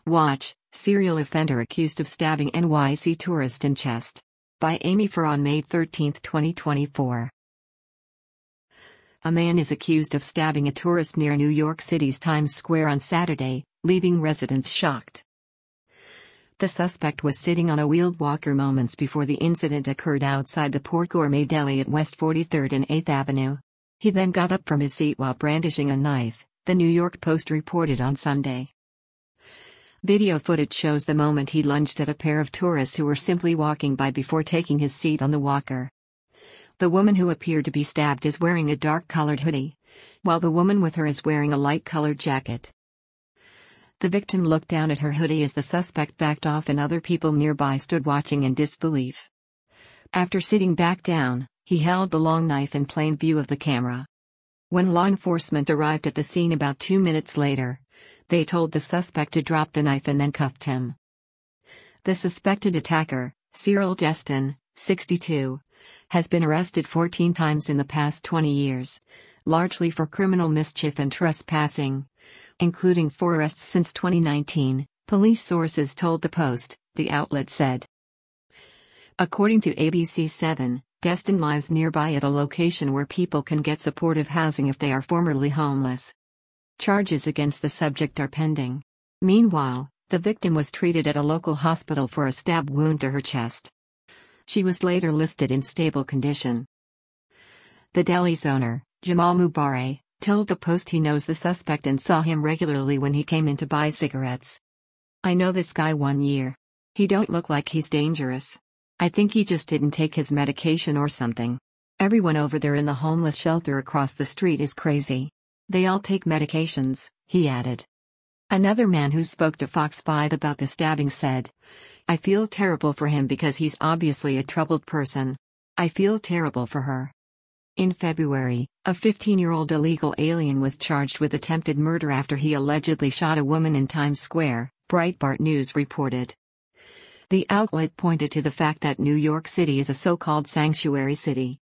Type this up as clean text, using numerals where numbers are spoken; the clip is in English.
Watch, Serial Offender Accused of Stabbing NYC Tourist in Chest. By Amy Farr on May 13, 2024. A man is accused of stabbing a tourist near New York City's Times Square on Saturday, leaving residents shocked. The suspect was sitting on a wheeled walker moments before the incident occurred outside the Port Gourmet Deli at West 43rd and 8th Avenue. He then got up from his seat while brandishing a knife, the New York Post reported on Sunday. Video footage shows the moment he lunged at a pair of tourists who were simply walking by before taking his seat on the walker. The woman who appeared to be stabbed is wearing a dark-colored hoodie, while the woman with her is wearing a light-colored jacket. The victim looked down at her hoodie as the suspect backed off and other people nearby stood watching in disbelief. After sitting back down, he held the long knife in plain view of the camera. When law enforcement arrived at the scene about 2 minutes later, they told the suspect to drop the knife and then cuffed him. The suspected attacker, Cyril Destin, 62, has been arrested 14 times in the past 20 years, largely for criminal mischief and trespassing, including 4 arrests since 2019, police sources told the Post, the outlet said. According to ABC7, Destin lives nearby at a location where people can get supportive housing if they are formerly homeless. Charges against the subject are pending. Meanwhile, the victim was treated at a local hospital for a stab wound to her chest. She was later listed in stable condition. The deli's owner, Jamal Mubareh, told the Post he knows the suspect and saw him regularly when he came in to buy cigarettes. "I know this guy 1 year. He don't look like he's dangerous. I think he just didn't take his medication or something. Everyone over there in the homeless shelter across the street is crazy. They all take medications," he added. Another man who spoke to Fox 5 about the stabbing said, "I feel terrible for him because he's obviously a troubled person. I feel terrible for her." In February, a 15-year-old illegal alien was charged with attempted murder after he allegedly shot a woman in Times Square, Breitbart News reported. The outlet pointed to the fact that New York City is a so-called sanctuary city.